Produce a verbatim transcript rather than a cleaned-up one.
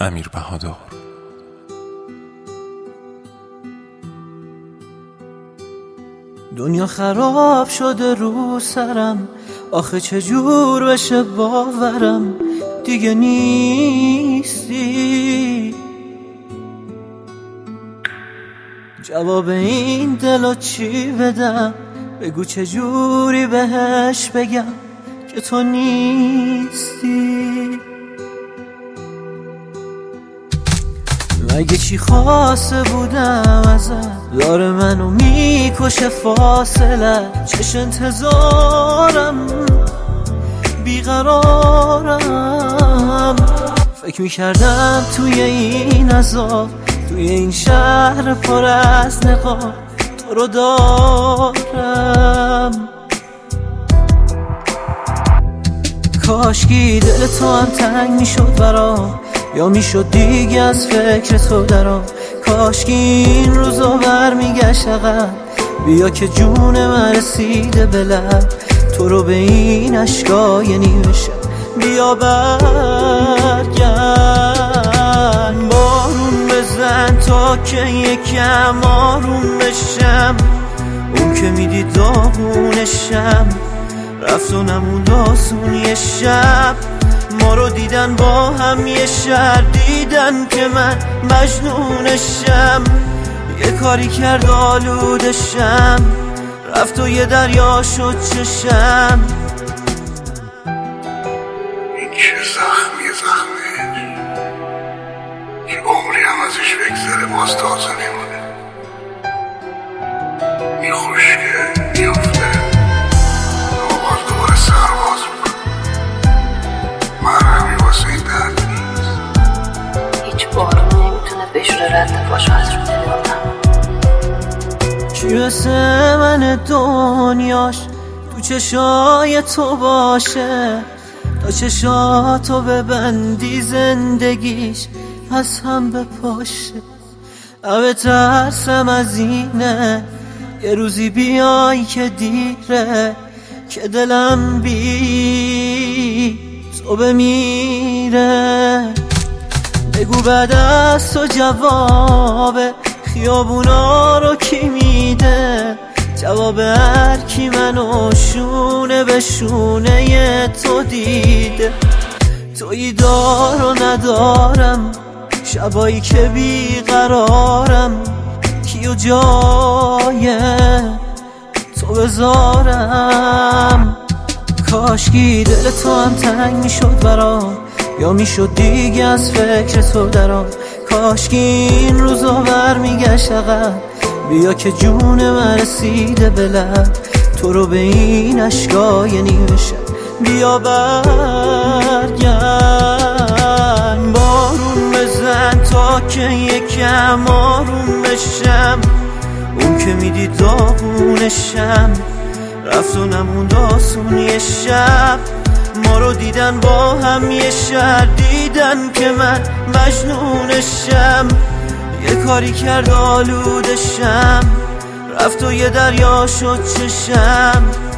امیر بهادر. دنیا خراب شده رو سرم، آخه چجور بشه باورم دیگه نیستی. جواب این دلو چی بدم؟ بگو چجوری بهش بگم که تو نیستی. مگه چی خواسته بودم ازت؟ داره منو میکشه فاصله، چش انتظارم بیقرارم. فکر میکردم توی این عذاب، توی این شهر پر از نقاب تو رو دارم. کاشکی دل تو هم تنگ میشد برام، یا میشد دیگه از فکر تو درام. کاشکی این روزا برمیگشت عقب، بیا که جون من رسیده به لب. تو رو به این اشکای نیمه شب بیا برگرد. بارون بزن تا که یکم آروم بشم، اون که میدی داغونشم رفت و نموند آسون یه شب. ما رو دیدن با هم یه شهر، دیدن که من مجنونشم. یه کاری کرد آلودشم، رفت و یه دریا شد چشم. این که زخمی زخمه که عمری هم ازش بگذره باز تازه میمونه. این خوشگه میفته باز دوباره سرباز میکنه. مرهمی واسه این درد نیست. هیچ بارون نمیتونه بشوره رد پاشو از رو دل آدم. کی مثل من دنیاش تو چشای تو باشه، تا چشاتو ببندی زندگیش از هم بپاشه. اوه ترسم از اینه یه روزی بیای که دیره، که دلم بی تو بمیره. بگو بعد از تو جواب خیابونا رو کی میده؟ جواب هر کی منو شونه به شونه تو دیده. تویی دار و ندارم، شبایی که بیقرارم، کیو جای تو بذارم. کاشکی دل تو هم تنگ میشد برام، یا میشد دیگه از فکر تو درام. کاشکی این روزا برمیگشت عقب، بیا که جون من رسیده به لب. تو رو به این اشکای نیمه شب بیا برگرد. بارون بزن تا که یکم آروم بشم، اون که میدی داغونشم رفت و نموند آسون یه شب. ما رو دیدن با هم یه شهر، دیدن که من مجنونشم. یه کاری کرد آلودشم، رفت و یه دریا شد چشم.